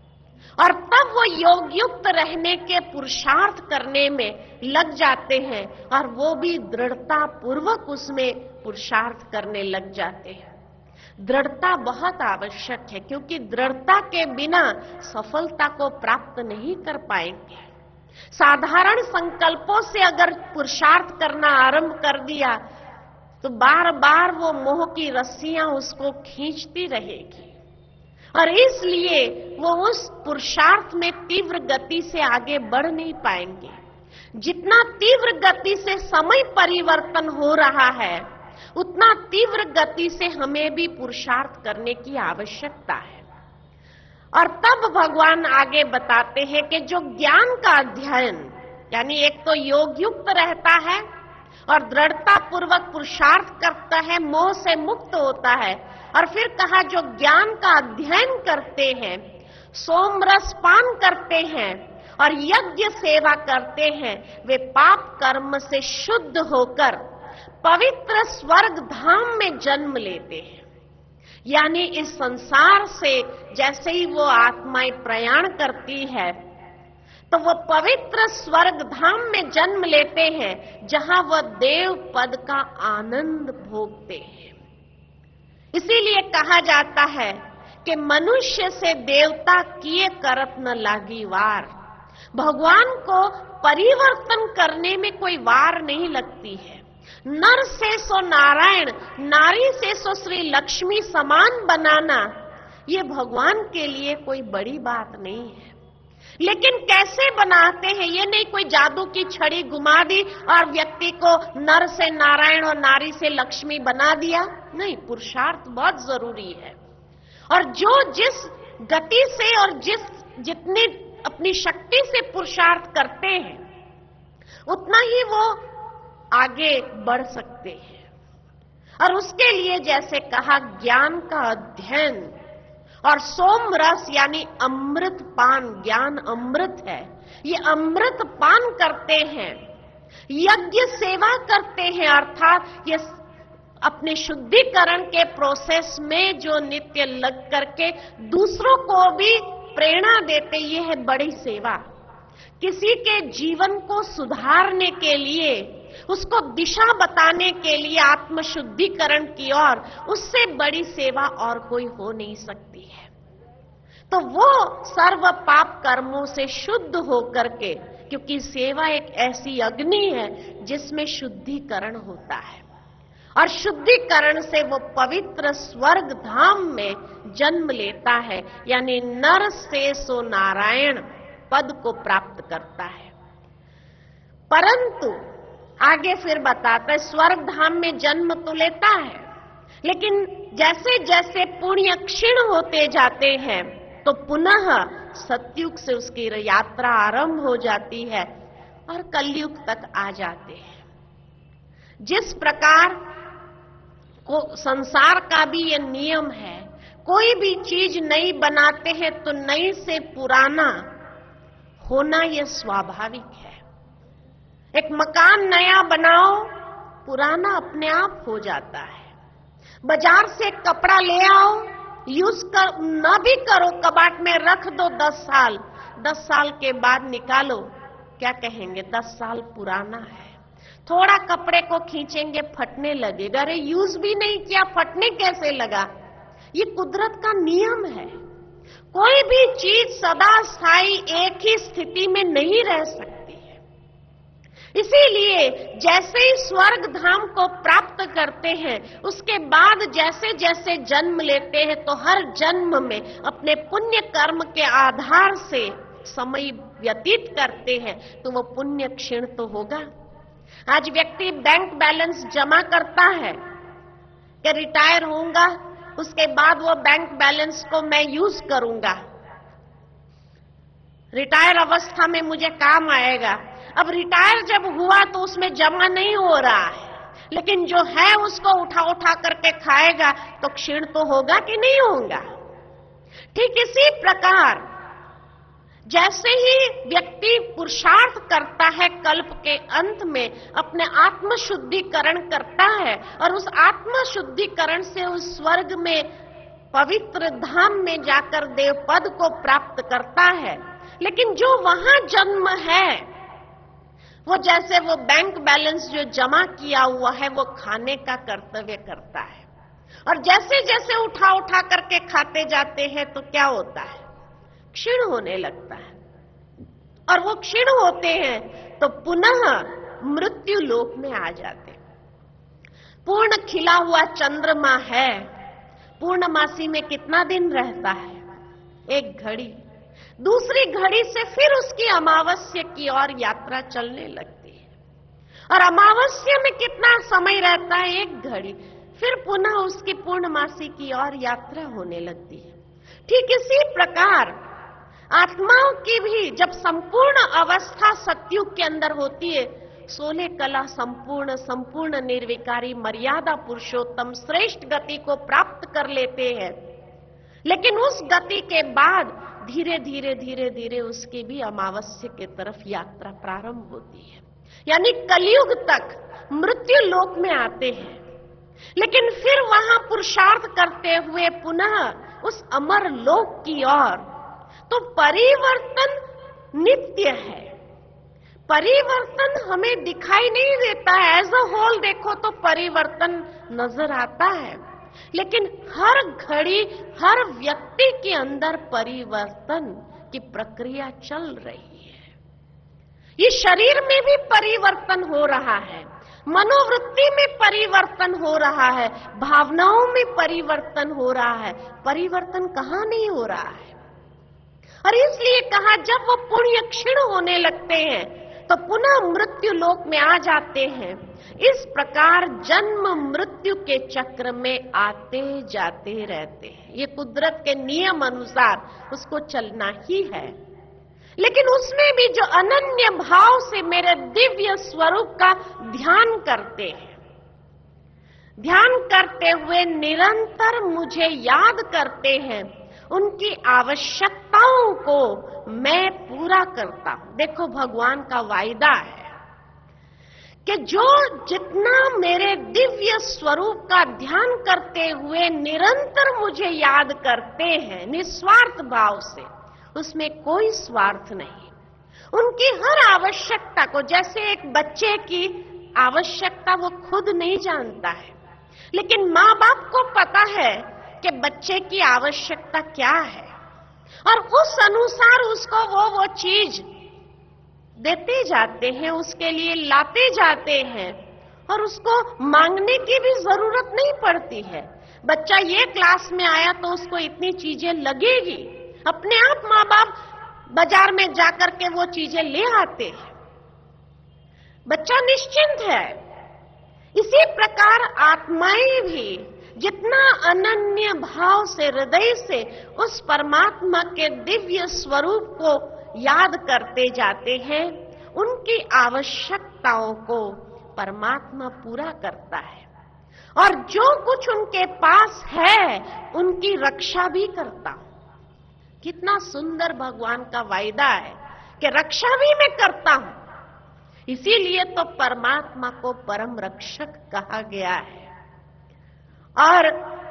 और तब वो योग युक्त रहने के पुरुषार्थ करने में लग जाते हैं और वो भी दृढ़ता पूर्वक उसमें पुरुषार्थ करने लग जाते हैं। दृढ़ता बहुत आवश्यक है, क्योंकि दृढ़ता के बिना सफलता को प्राप्त नहीं कर पाएंगे। साधारण संकल्पों से अगर पुरुषार्थ करना आरंभ कर दिया तो बार बार वो मोह की रस्सियां उसको खींचती रहेगी और इसलिए वो उस पुरुषार्थ में तीव्र गति से आगे बढ़ नहीं पाएंगे। जितना तीव्र गति से समय परिवर्तन हो रहा है उतना तीव्र गति से हमें भी पुरुषार्थ करने की आवश्यकता है। और तब भगवान आगे बताते हैं कि जो ज्ञान का अध्ययन यानी एक तो योग युक्त रहता है और दृढ़ता पूर्वक पुरुषार्थ करता है, मोह से मुक्त होता है, और फिर कहा जो ज्ञान का अध्ययन करते हैं, सोमरस पान करते हैं और यज्ञ सेवा करते हैं, वे पाप कर्म से शुद्ध होकर पवित्र स्वर्ग धाम में जन्म लेते हैं। यानी इस संसार से जैसे ही वो आत्माएं प्रयाण करती है तो वो पवित्र स्वर्ग धाम में जन्म लेते हैं, जहां वह देव पद का आनंद भोगते हैं। इसीलिए कहा जाता है कि मनुष्य से देवता किए करत न लागी वार। भगवान को परिवर्तन करने में कोई वार नहीं लगती है। नर से सो नारायण, नारी से सो श्री लक्ष्मी समान बनाना, ये भगवान के लिए कोई बड़ी बात नहीं है। लेकिन कैसे बनाते हैं, ये नहीं कोई जादू की छड़ी घुमा दी और व्यक्ति को नर से नारायण और नारी से लक्ष्मी बना दिया, नहीं, पुरुषार्थ बहुत जरूरी है। और जो जिस गति से और जिस जितनी अपनी शक्ति से पुरुषार्थ करते हैं उतना ही वो आगे बढ़ सकते हैं। और उसके लिए जैसे कहा ज्ञान का अध्ययन और सोम रस यानी अमृत पान, ज्ञान अमृत है, ये अमृत पान करते हैं, यज्ञ सेवा करते हैं, अर्थात ये अपने शुद्धिकरण के प्रोसेस में जो नित्य लग करके दूसरों को भी प्रेरणा देते, ये है बड़ी सेवा। किसी के जीवन को सुधारने के लिए, उसको दिशा बताने के लिए आत्म शुद्धिकरण की ओर, उससे बड़ी सेवा और कोई हो नहीं सकती है। तो वो सर्व पाप कर्मों से शुद्ध होकर के, क्योंकि सेवा एक ऐसी अग्नि है जिसमें शुद्धिकरण होता है और शुद्धिकरण से वो पवित्र स्वर्ग धाम में जन्म लेता है, यानी नर से सो नारायण पद को प्राप्त करता है। परंतु आगे फिर बताता है स्वर्ग धाम में जन्म तो लेता है, लेकिन जैसे जैसे पुण्य क्षीण होते जाते हैं तो पुनः सतयुग से उसकी यात्रा आरंभ हो जाती है और कलयुग तक आ जाते हैं। जिस प्रकार को संसार का भी ये नियम है, कोई भी चीज नई बनाते हैं तो नई से पुराना होना यह स्वाभाविक है। एक मकान नया बनाओ, पुराना अपने आप हो जाता है। बाजार से कपड़ा ले आओ, यूज कर न भी करो, कबाट में रख दो दस साल, दस साल के बाद निकालो, क्या कहेंगे दस साल पुराना है। थोड़ा कपड़े को खींचेंगे फटने लगेगा, अरे यूज भी नहीं किया फटने कैसे लगा। ये कुदरत का नियम है। कोई भी चीज सदा स्थायी एक ही स्थिति में नहीं रह सकती है। इसीलिए जैसे ही स्वर्ग धाम को प्राप्त करते हैं, उसके बाद जैसे जैसे जन्म लेते हैं तो हर जन्म में अपने पुण्य कर्म के आधार से समय व्यतीत करते हैं, तो वो पुण्य क्षीण तो होगा। आज व्यक्ति बैंक बैलेंस जमा करता है कि रिटायर होऊंगा, उसके बाद वो बैंक बैलेंस को मैं यूज करूंगा, रिटायर अवस्था में मुझे काम आएगा। अब रिटायर जब हुआ तो उसमें जमा नहीं हो रहा है, लेकिन जो है उसको उठा उठा करके खाएगा, तो क्षीण तो होगा कि नहीं होगा। ठीक इसी प्रकार जैसे ही व्यक्ति पुरुषार्थ करता है, कल्प के अंत में अपने आत्म शुद्धिकरण करता है और उस आत्म शुद्धिकरण से उस स्वर्ग में पवित्र धाम में जाकर देव पद को प्राप्त करता है। लेकिन जो वहां जन्म है, वो जैसे वो बैंक बैलेंस जो जमा किया हुआ है वो खाने का कर्तव्य करता है, और जैसे जैसे उठा उठा करके खाते जाते हैं तो क्या होता है, क्षीण होने लगता है। और वो क्षीण होते हैं तो पुनः मृत्यु लोक में आ जाते हैं। पूर्ण खिला हुआ चंद्रमा है, पूर्णमासी में कितना दिन रहता है, एक घड़ी। दूसरी घड़ी से फिर उसकी अमावस्या की ओर यात्रा चलने लगती है, और अमावस्या में कितना समय रहता है, एक घड़ी। फिर पुनः उसकी पूर्णमासी की ओर यात्रा होने लगती है। ठीक इसी प्रकार आत्माओं की भी जब संपूर्ण अवस्था सतयुग के अंदर होती है, सोलह कला संपूर्ण संपूर्ण निर्विकारी मर्यादा पुरुषोत्तम श्रेष्ठ गति को प्राप्त कर लेते हैं। लेकिन उस गति के बाद धीरे धीरे धीरे धीरे उसकी भी अमावस्या की तरफ यात्रा प्रारंभ होती है, यानी कलयुग तक मृत्यु लोक में आते हैं। लेकिन फिर वहां पुरुषार्थ करते हुए पुनः उस अमर लोक की ओर, तो परिवर्तन नित्य है। परिवर्तन हमें दिखाई नहीं देता है, एज अ होल देखो तो परिवर्तन नजर आता है, लेकिन हर घड़ी हर व्यक्ति के अंदर परिवर्तन की प्रक्रिया चल रही है। ये शरीर में भी परिवर्तन हो रहा है, मनोवृत्ति में परिवर्तन हो रहा है, भावनाओं में परिवर्तन हो रहा है। परिवर्तन कहां नहीं हो रहा है। और इसलिए कहा जब वो पुण्य क्षीण होने लगते हैं तो पुनः मृत्यु लोक में आ जाते हैं। इस प्रकार जन्म मृत्यु के चक्र में आते जाते रहते हैं। ये कुदरत के नियम अनुसार उसको चलना ही है। लेकिन उसमें भी जो अनन्य भाव से मेरे दिव्य स्वरूप का ध्यान करते हैं, ध्यान करते हुए निरंतर मुझे याद करते हैं, उनकी आवश्यकताओं को मैं पूरा करता हूं। देखो भगवान का वायदा है कि जो जितना मेरे दिव्य स्वरूप का ध्यान करते हुए निरंतर मुझे याद करते हैं निस्वार्थ भाव से, उसमें कोई स्वार्थ नहीं। उनकी हर आवश्यकता को, जैसे एक बच्चे की आवश्यकता वो खुद नहीं जानता है, लेकिन माँ बाप को पता है कि बच्चे की आवश्यकता क्या है, और उस अनुसार उसको वो वो चीज देते जाते हैं, उसके लिए लाते जाते हैं, और उसको मांगने की भी जरूरत नहीं पड़ती है। बच्चा ये क्लास में आया तो उसको इतनी चीजें लगेगी, अपने आप माँ बाप बाजार में जाकर के वो चीजें ले आते हैं, बच्चा निश्चिंत है। इसी प्रकार आत्माएं भी जितना अनन्य भाव से हृदय से उस परमात्मा के दिव्य स्वरूप को याद करते जाते हैं, उनकी आवश्यकताओं को परमात्मा पूरा करता है, और जो कुछ उनके पास है उनकी रक्षा भी करता हूं। कितना सुंदर भगवान का वायदा है कि रक्षा भी मैं करता हूं। इसीलिए तो परमात्मा को परम रक्षक कहा गया है, और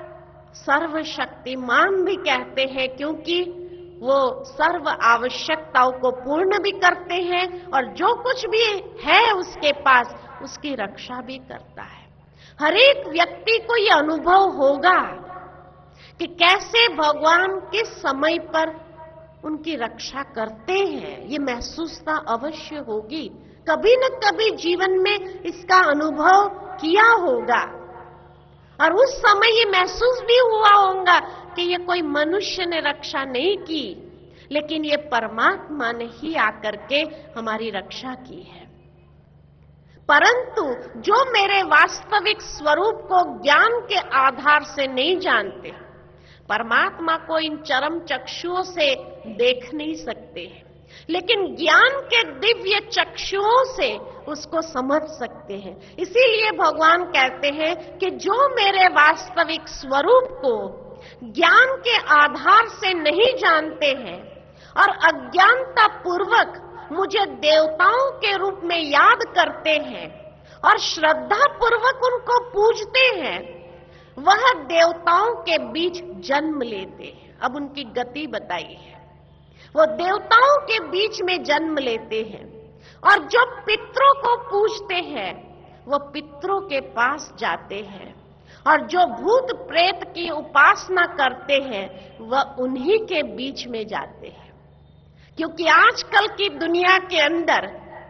सर्वशक्तिमान भी कहते हैं, क्योंकि वो सर्व आवश्यकताओं को पूर्ण भी करते हैं, और जो कुछ भी है उसके पास उसकी रक्षा भी करता है। हर एक व्यक्ति को यह अनुभव होगा कि कैसे भगवान किस समय पर उनकी रक्षा करते हैं, ये महसूसता अवश्य होगी कभी न कभी जीवन में इसका अनुभव किया होगा और उस समय ये महसूस भी हुआ होगा कि ये कोई मनुष्य ने रक्षा नहीं की, लेकिन ये परमात्मा ने ही आकर के हमारी रक्षा की है। परंतु जो मेरे वास्तविक स्वरूप को ज्ञान के आधार से नहीं जानते, परमात्मा को इन चरम चक्षुओं से देख नहीं सकते हैं, लेकिन ज्ञान के दिव्य चक्षुओं से उसको समझ सकते हैं। इसीलिए भगवान कहते हैं कि जो मेरे वास्तविक स्वरूप को ज्ञान के आधार से नहीं जानते हैं और अज्ञानता पूर्वक मुझे देवताओं के रूप में याद करते हैं और श्रद्धा पूर्वक उनको पूजते हैं, वह देवताओं के बीच जन्म लेते हैं। अब उनकी गति बताई है। वो देवताओं के बीच में जन्म लेते हैं और जो पितरों को पूजते हैं वो पितरों के पास जाते हैं और जो भूत प्रेत की उपासना करते हैं वह उन्हीं के बीच में जाते हैं। क्योंकि आजकल की दुनिया के अंदर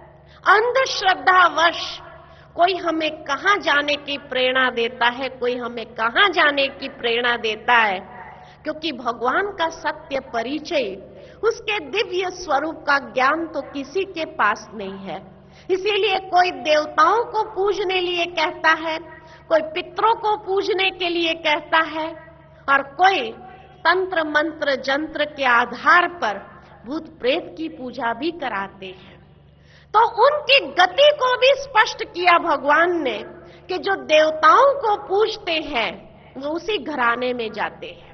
अंधश्रद्धावश कोई हमें कहां जाने की प्रेरणा देता है, कोई हमें कहां जाने की प्रेरणा देता है, क्योंकि भगवान का सत्य परिचय, उसके दिव्य स्वरूप का ज्ञान तो किसी के पास नहीं है। इसीलिए कोई देवताओं को पूजने लिए कहता है, कोई पितरों को पूजने के लिए कहता है और कोई तंत्र मंत्र जंत्र के आधार पर भूत प्रेत की पूजा भी कराते हैं। तो उनकी गति को भी स्पष्ट किया भगवान ने कि जो देवताओं को पूजते हैं वो उसी घराने में जाते हैं,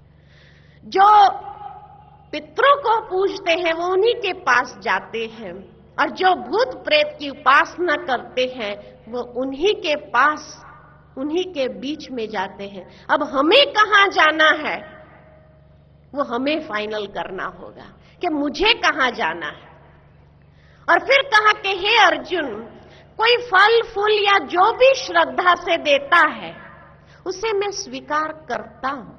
जो पितरों को पूजते हैं वो उन्हीं के पास जाते हैं और जो भूत प्रेत की उपासना करते हैं वो उन्हीं के पास, उन्हीं के बीच में जाते हैं। अब हमें कहां जाना है वो हमें फाइनल करना होगा कि मुझे कहां जाना है। और फिर कहा कि हे अर्जुन, कोई फल फूल या जो भी श्रद्धा से देता है उसे मैं स्वीकार करता हूं।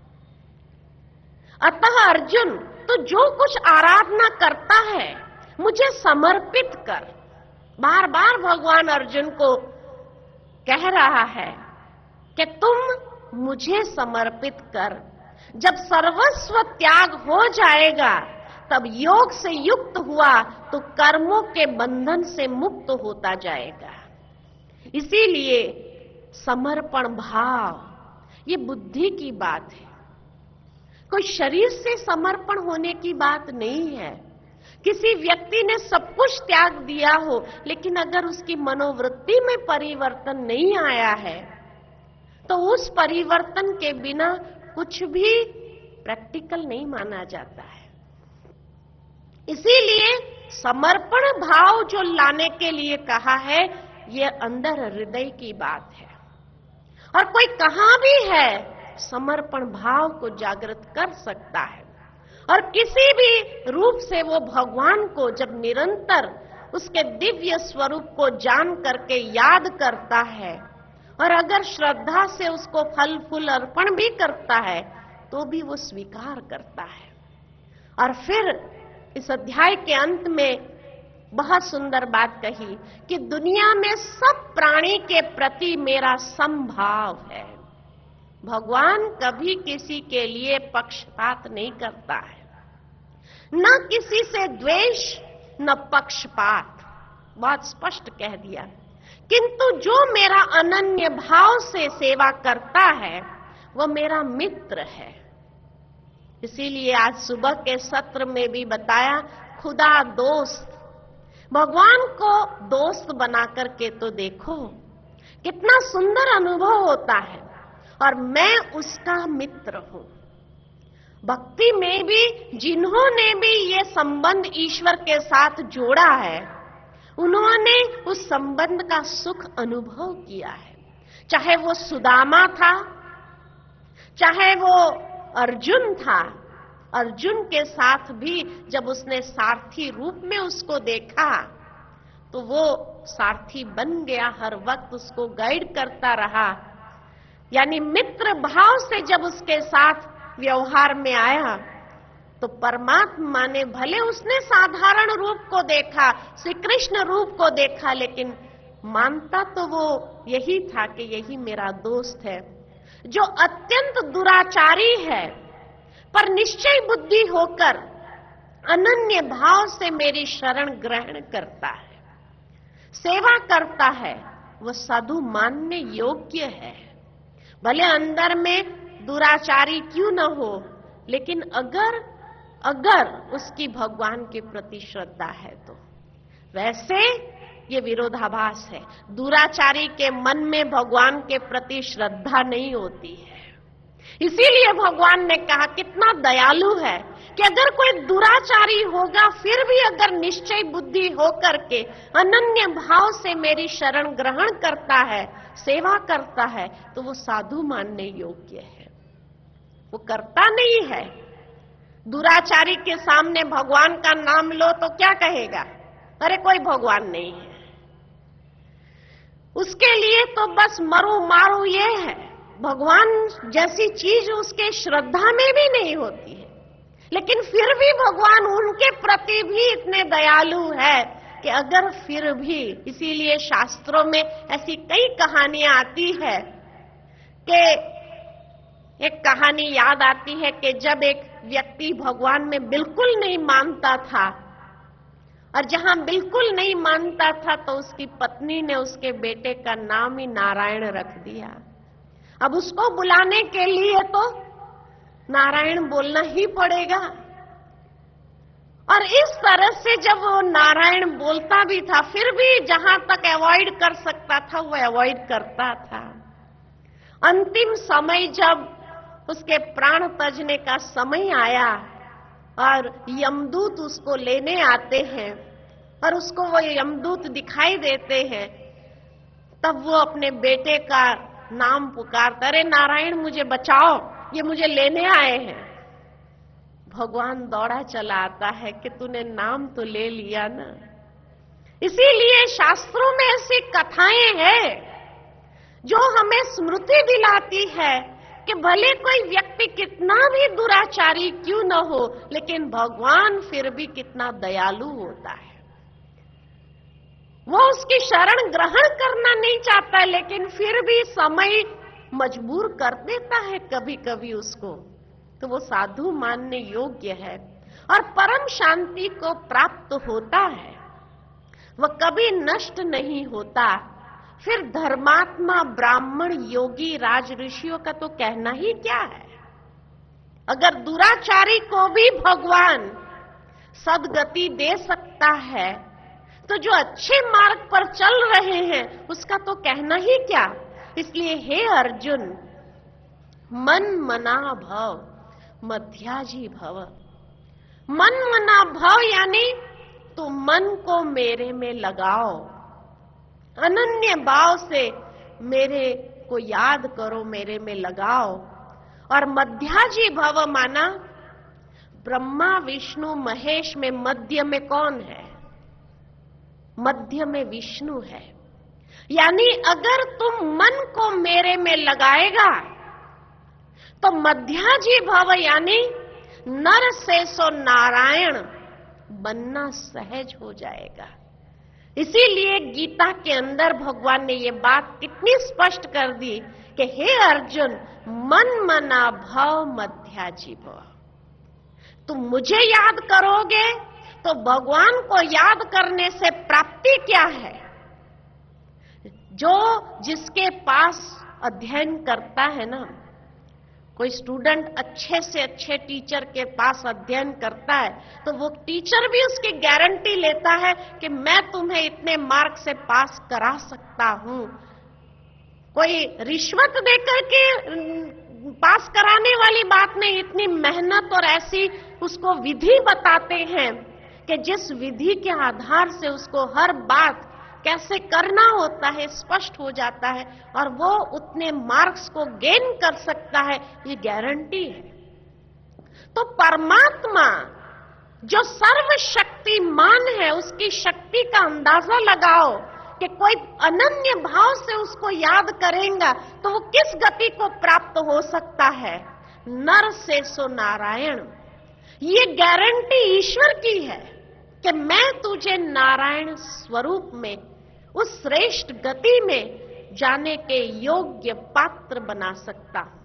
अतः अर्जुन, तो जो कुछ आराधना करता है मुझे समर्पित कर। बार बार भगवान अर्जुन को कह रहा है कि तुम मुझे समर्पित कर। जब सर्वस्व त्याग हो जाएगा तब योग से युक्त हुआ तो कर्मों के बंधन से मुक्त होता जाएगा। इसीलिए समर्पण भाव ये बुद्धि की बात है, कोई शरीर से समर्पण होने की बात नहीं है। किसी व्यक्ति ने सब कुछ त्याग दिया हो लेकिन अगर उसकी मनोवृत्ति में परिवर्तन नहीं आया है तो उस परिवर्तन के बिना कुछ भी प्रैक्टिकल नहीं माना जाता है। इसीलिए समर्पण भाव जो लाने के लिए कहा है ये अंदर हृदय की बात है और कोई कहां भी है समर्पण भाव को जागृत कर सकता है और किसी भी रूप से वो भगवान को जब निरंतर उसके दिव्य स्वरूप को जान करके याद करता है और अगर श्रद्धा से उसको फल फूल अर्पण भी करता है तो भी वो स्वीकार करता है। और फिर इस अध्याय के अंत में बहुत सुंदर बात कही कि दुनिया में सब प्राणी के प्रति मेरा समभाव है। भगवान कभी किसी के लिए पक्षपात नहीं करता है, न किसी से द्वेष न पक्षपात, बहुत स्पष्ट कह दिया। किंतु जो मेरा अनन्य भाव से सेवा करता है वो मेरा मित्र है। इसीलिए आज सुबह के सत्र में भी बताया, खुदा दोस्त, भगवान को दोस्त बना करके तो देखो कितना सुंदर अनुभव होता है और मैं उसका मित्र हूं। भक्ति में भी जिन्होंने भी ये संबंध ईश्वर के साथ जोड़ा है उन्होंने उस संबंध का सुख अनुभव किया है। चाहे वो सुदामा था, चाहे वो अर्जुन था। अर्जुन के साथ भी जब उसने सारथी रूप में उसको देखा तो वो सारथी बन गया, हर वक्त उसको गाइड करता रहा। यानी मित्र भाव से जब उसके साथ व्यवहार में आया तो परमात्मा ने भले उसने साधारण रूप को देखा, श्री कृष्ण रूप को देखा, लेकिन मानता तो वो यही था कि यही मेरा दोस्त है, जो अत्यंत दुराचारी है, पर निश्चय बुद्धि होकर अनन्य भाव से मेरी शरण ग्रहण करता है, सेवा करता है, वह साधु मानने योग्य है। भले अंदर में दुराचारी क्यों न हो, लेकिन अगर अगर उसकी भगवान के प्रति श्रद्धा है तो। वैसे ये विरोधाभास है, दुराचारी के मन में भगवान के प्रति श्रद्धा नहीं होती है। इसीलिए भगवान ने कहा, कितना दयालु है कि अगर कोई दुराचारी होगा फिर भी अगर निश्चय बुद्धि होकर के अनन्य भाव से मेरी शरण ग्रहण करता है, सेवा करता है, तो वो साधु मानने योग्य है। वो करता नहीं है। दुराचारी के सामने भगवान का नाम लो तो क्या कहेगा? अरे कोई भगवान नहीं है। उसके लिए तो बस मरो मारो ये है, भगवान जैसी चीज उसके श्रद्धा में भी नहीं होती है। लेकिन फिर भी भगवान उनके प्रति भी इतने दयालु है कि अगर फिर भी, इसीलिए शास्त्रों में ऐसी कई कहानियां आती है कि एक कहानी याद आती है कि जब एक व्यक्ति भगवान में बिल्कुल नहीं मानता था, और जहां बिल्कुल नहीं मानता था तो उसकी पत्नी ने उसके बेटे का नाम ही नारायण रख दिया। अब उसको बुलाने के लिए तो नारायण बोलना ही पड़ेगा। और इस तरह से जब वो नारायण बोलता भी था, फिर भी जहां तक अवॉइड कर सकता था वो अवॉइड करता था। अंतिम समय जब उसके प्राण तजने का समय आया और यमदूत उसको लेने आते हैं और उसको वो यमदूत दिखाई देते हैं, तब वो अपने बेटे का नाम पुकारता, अरे नारायण मुझे बचाओ, ये मुझे लेने आए हैं। भगवान दौड़ा चला आता है कि तूने नाम तो ले लिया ना। इसीलिए शास्त्रों में ऐसी कथाएं हैं जो हमें स्मृति दिलाती है कि भले कोई व्यक्ति कितना भी दुराचारी क्यों न हो, लेकिन भगवान फिर भी कितना दयालु होता है। वो उसकी शरण ग्रहण करना नहीं चाहता, लेकिन फिर भी समय मजबूर कर देता है कभी कभी उसको, तो वो साधु मानने योग्य है और परम शांति को प्राप्त होता है। वह कभी नष्ट नहीं होता। फिर धर्मात्मा, ब्राह्मण, योगी, राज ऋषियों का तो कहना ही क्या है। अगर दुराचारी को भी भगवान सद्गति दे सकता है, तो जो अच्छे मार्ग पर चल रहे हैं उसका तो कहना ही क्या। इसलिए हे अर्जुन, मन मना भव मध्याजी भव। मन मना भव यानी तुम मन को मेरे में लगाओ, अनन्य भाव से मेरे को याद करो, मेरे में लगाओ। और मध्याजी भव माना ब्रह्मा विष्णु महेश में मध्य में कौन है? मध्य में विष्णु है। यानी अगर तुम मन को मेरे में लगाएगा तो मध्याजी भव यानी नर से सो नारायण बनना सहज हो जाएगा। इसीलिए गीता के अंदर भगवान ने ये बात कितनी स्पष्ट कर दी कि हे अर्जुन, मन मना भव मध्याजी भव। तुम मुझे याद करोगे तो भगवान को याद करने से प्राप्ति क्या है? जो जिसके पास अध्ययन करता है ना, कोई स्टूडेंट अच्छे से अच्छे टीचर के पास अध्ययन करता है तो वो टीचर भी उसकी गारंटी लेता है कि मैं तुम्हें इतने मार्क से पास करा सकता हूं। कोई रिश्वत देकर के पास कराने वाली बात नहीं, इतनी मेहनत और ऐसी उसको विधि बताते हैं कि जिस विधि के आधार से उसको हर बात कैसे करना होता है स्पष्ट हो जाता है और वो उतने मार्क्स को गेन कर सकता है, ये गारंटी है। तो परमात्मा जो सर्वशक्तिमान है, उसकी शक्ति का अंदाजा लगाओ कि कोई अनन्य भाव से उसको याद करेगा तो वो किस गति को प्राप्त हो सकता है? नर से सो नारायण। ये गारंटी ईश्वर की है कि मैं तुझे नारायण स्वरूप में उस श्रेष्ठ गति में जाने के योग्य पात्र बना सकता हूं।